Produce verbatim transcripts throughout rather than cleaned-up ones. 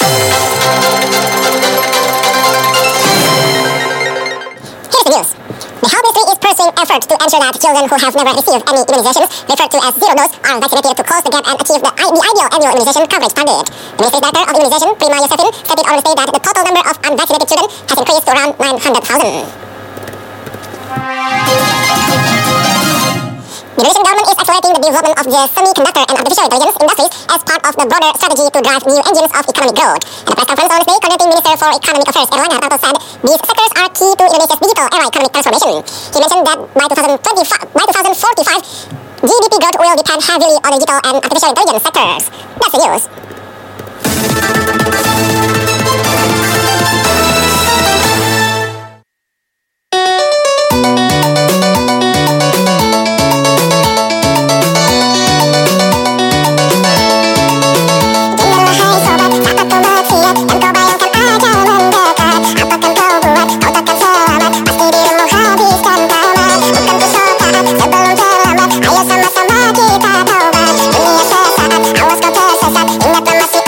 Here's the news. The health ministry is pursuing efforts to ensure that children who have never received any immunizations, referred to as zero dose, are vaccinated to close the gap and achieve the, I- the ideal annual immunization coverage target. The ministry's director of immunization, Prima Yosefin, stated on Wednesday that the total number of unvaccinated children has increased to around nine hundred thousand. The Malaysian government is accelerating the development of the semiconductor and artificial intelligence industries as part of the broader strategy to drive new engines of economic growth. At a press conference on Wednesday, Coordinating Minister for Economic Affairs Erlangga Hartarto said these sectors are key to Indonesia's digital era economic transformation. He mentioned that by twenty twenty-five, by twenty forty-five, G D P growth will depend heavily on digital and artificial intelligence sectors. That's the news. Sama-sama kita taubat, dunia sesat, awas kau tersesat, ingat masih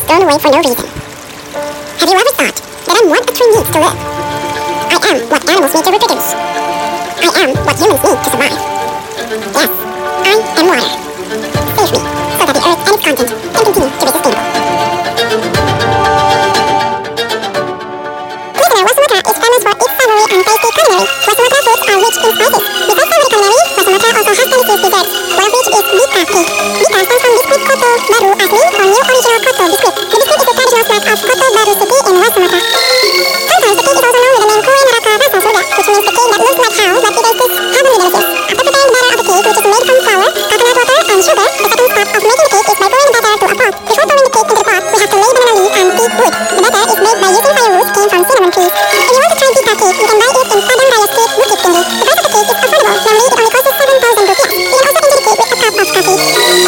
thrown away for no reason. Have you ever thought that I'm what a tree needs to live? I am what animals need to reproduce. I am what humans need to survive. Yes, I am water. Save me, so that the earth and its content can continue to be sustainable. Listener, Wasumatra is famous for its savory and tasty culinary. Wasumatra foods are rich in spices. Besides savory culinary, Wasumatra also has delicious desserts, one of which is Bika cake. Bika stands from biscuit koto baru asli or new original koto biscuit. The biscuit is the traditional snack of Koto Baru city in West Sumatra. Sometimes the cake is also known with the name Kue Naraka Rasa Surga, which means the cake that looks like hell but it tastes heavenly delicious. After preparing the batter of the cake, which is made from flour, coconut water, and sugar, the second step of making the cake is by pouring the batter to a pot. Before pouring the cake into the pot, we have to lay banana leaf and teak wood. The batter is made by using firewood came from cinnamon trees. If you want to try Bika cake, you can buy it in Padang Raya Street, Bukit Tinggi. The price of the cake is affordable. Normally, it only costs seven thousand rupiah. You can also enjoy the cake with a cup of coffee.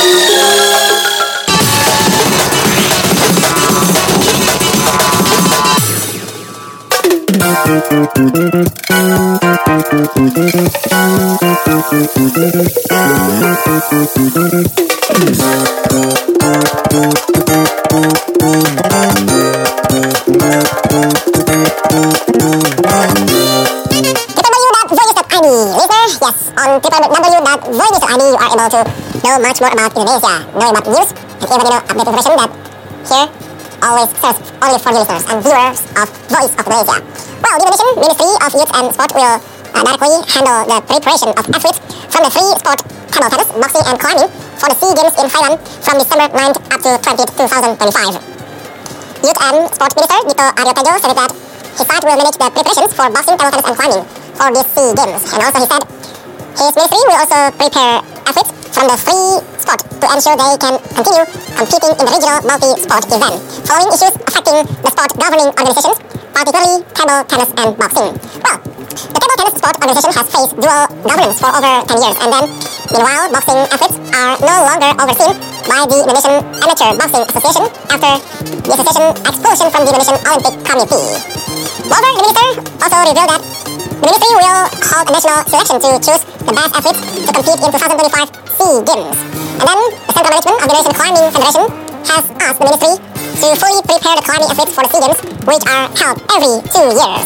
Yes, on w w w dot voinews dot i d you are able to know much more about Indonesia, knowing about news, and even you know updated information that here always serves only for you listeners and viewers of Voice of Indonesia. Well, the Indonesian Ministry of Youth and Sport will uh, directly handle the preparation of athletes from the free sport table tennis, boxing, and climbing for the SEA Games in Thailand from December ninth up to twentieth, twenty twenty-five. Youth and Sport Minister Dito Aryo Tejo said that his side will manage the preparations for boxing, table tennis, and climbing for these SEA Games, and also he said his ministry will also prepare athletes from the free sport to ensure they can continue competing in the regional multi-sport event, following issues affecting the sport governing organizations, particularly table tennis and boxing. Well, the table tennis sport organization has faced dual governance for over ten years, and then, meanwhile, boxing athletes are no longer overseen by the Indonesian Amateur Boxing Association after the association expulsion from the Indonesian Olympic Committee. Moreover, the minister also revealed that the ministry will hold a national selection to choose the best athletes to compete in twenty twenty-five SEA Games. And then, the central management of the Indonesian Climbing Federation has asked the ministry to fully prepare the climbing athletes for the SEA Games, which are held every two years.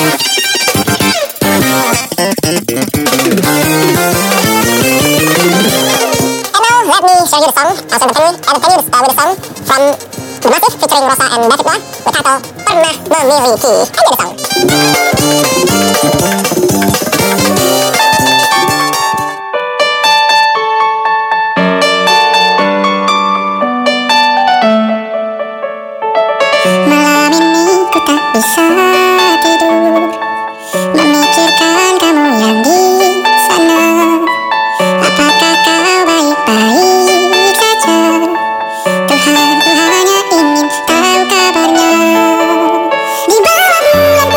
And now, let me show you the song. I'll entertain you, entertain you uh, with the song from The Massive featuring Rosa and David Noah with title Pernah Memiliki. Enjoy the song. Malam ini ku tak bisa tidur, memikirkan kamu yang di sana. Apakah kau baik-baik saja? Tuhan, Tuhan hanya ingin tahu kabarnya. Di bawah bulan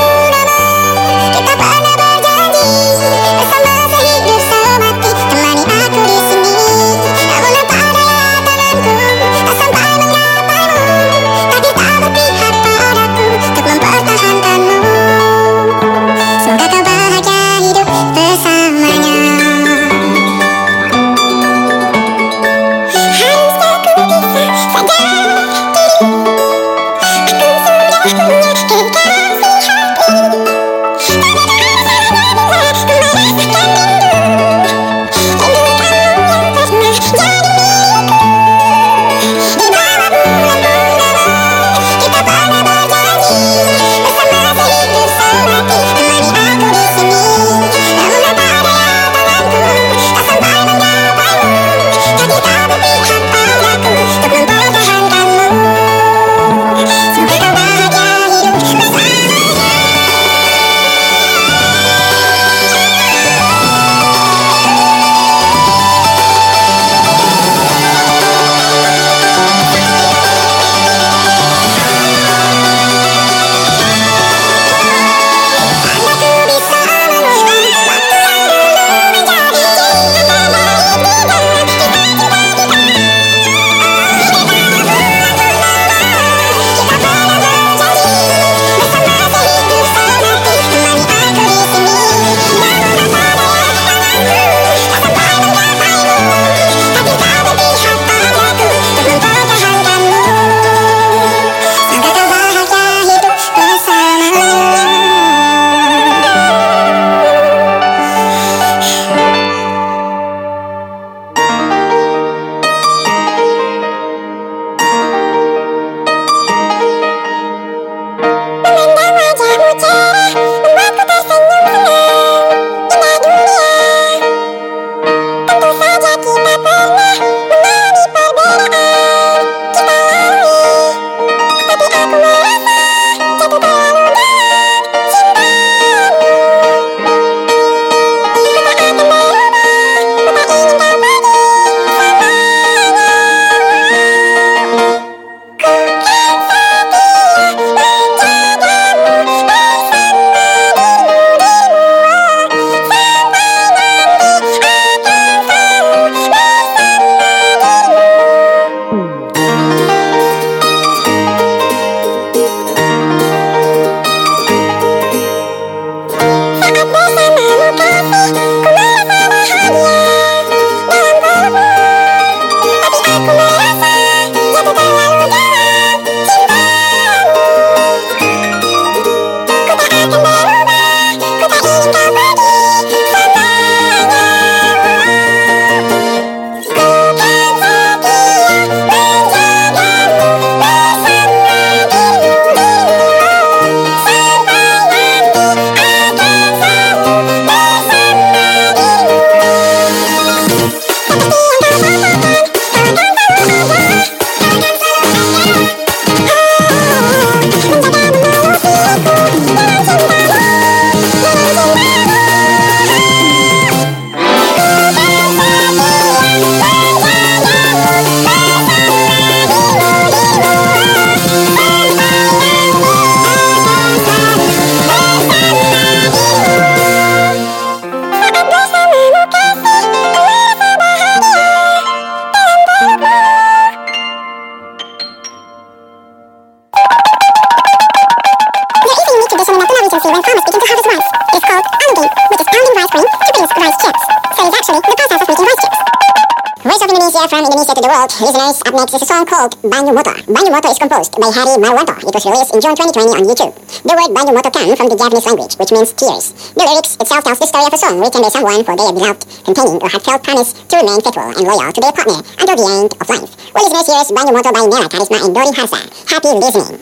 agency when farmers begin to harvest rice. It is called alugate, which is pounding rice grain to produce rice chips. So it's actually the process of making rice chips. Voice of Indonesia from Indonesia to the world. Listeners, up next is a song called Banyu Motor. Banyu Motor is composed by Hari Marwanto. It was released in June twenty twenty on YouTube. The word Banyu Motor comes from the Javanese language, which means tears. The lyrics itself tells the story of a song written by someone for their beloved, containing a heartfelt promise to remain faithful and loyal to their partner until the end of life. Well, listeners, here's Banyu Motor by Nela Karisma and Dori Harsa. Happy listening.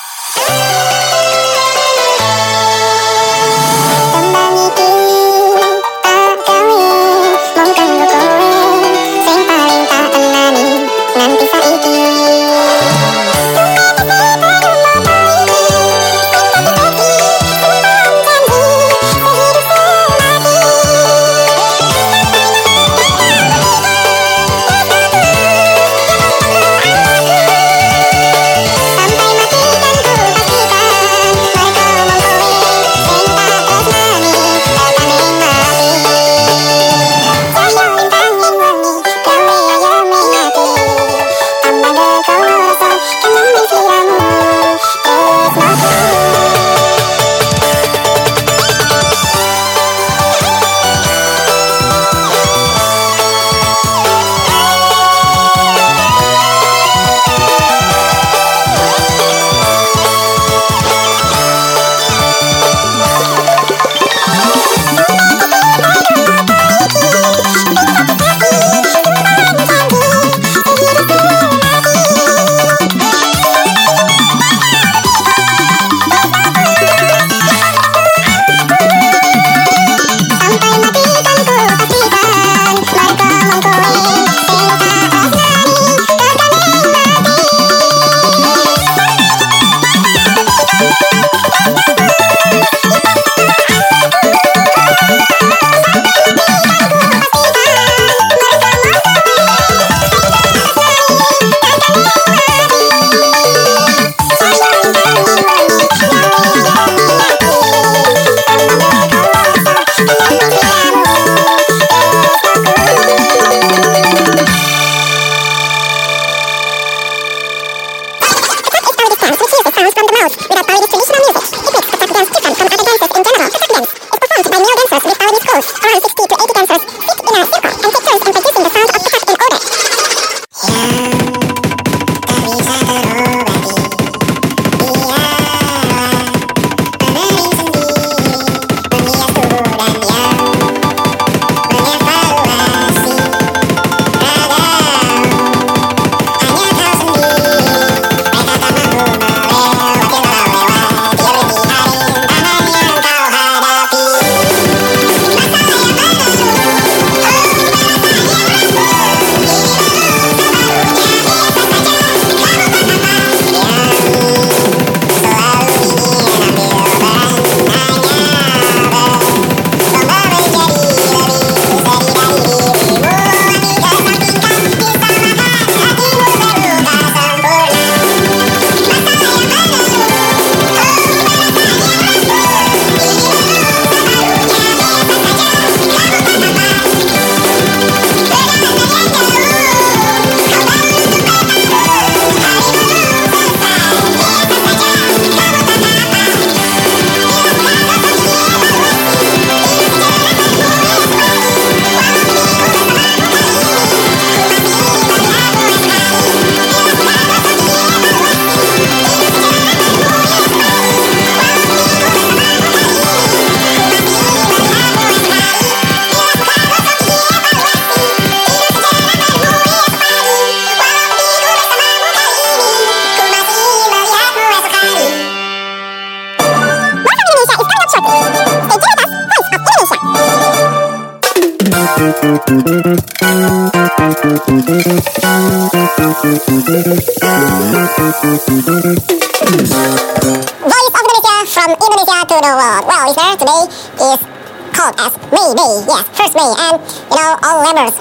Voice of Indonesia from Indonesia to the world. Well, listener, today is called as May Day. Yes, first May, and you know all laborers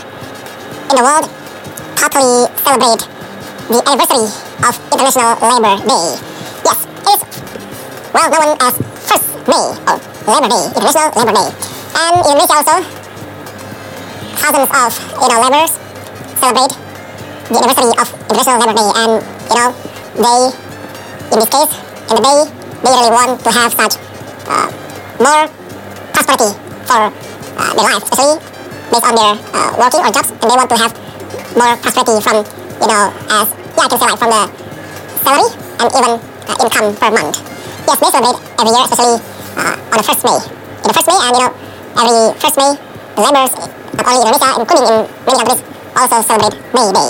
in the world totally celebrate the anniversary of International Labor Day. Yes, it's well known as first May or Labor Day, International Labor Day. And in Indonesia also, thousands of you know laborers celebrate the anniversary of International Labor Day, and you know they, in this case, in the day, they really want to have such uh, more prosperity for uh, their life, especially based on their uh, working or jobs, and they want to have more prosperity from, you know, as, yeah, I can say like from the salary and even uh, income per month. Yes, they celebrate every year, especially uh, on the first May. In the first May, and you know, every first May, the laborers, not only in Indonesia, including in many countries, also celebrate May Day.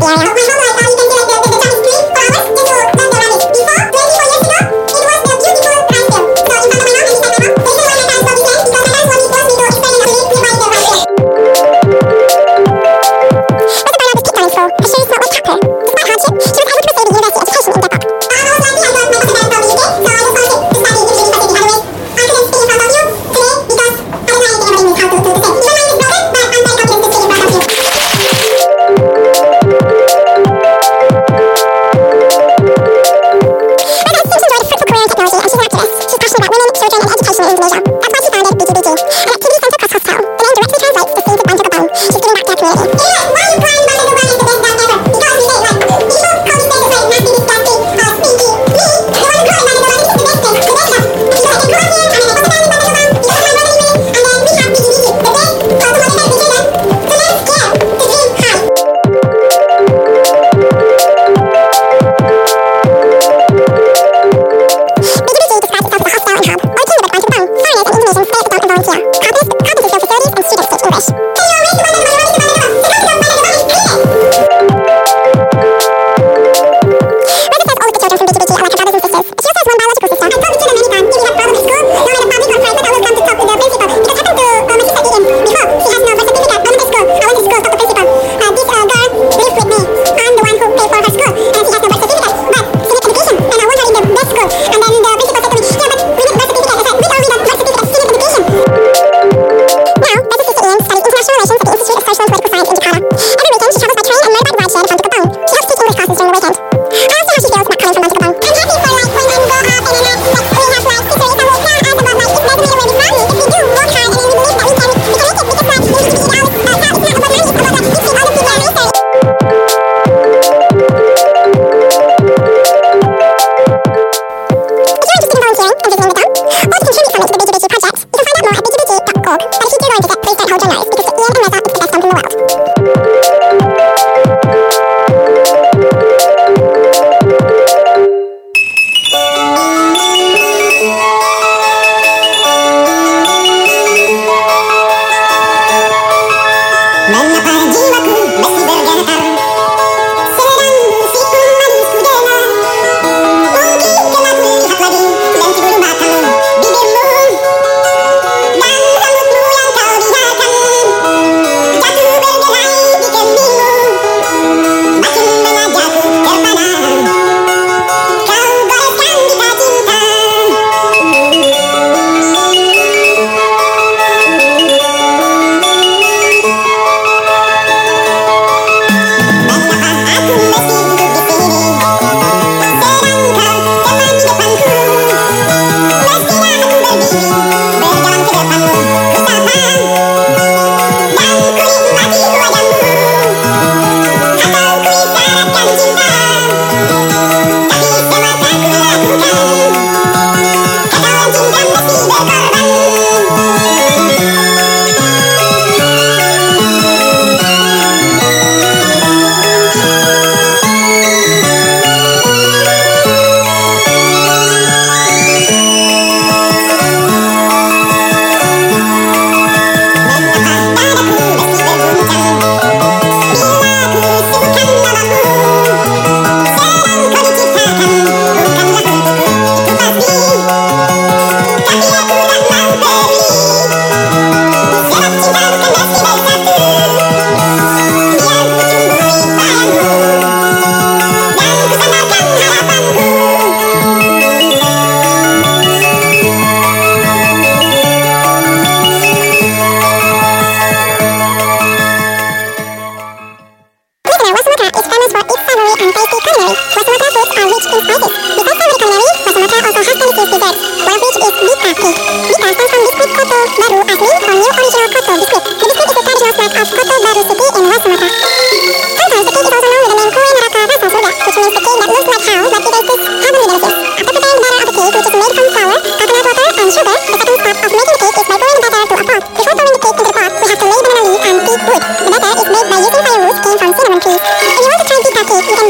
Atau ku isyaratkan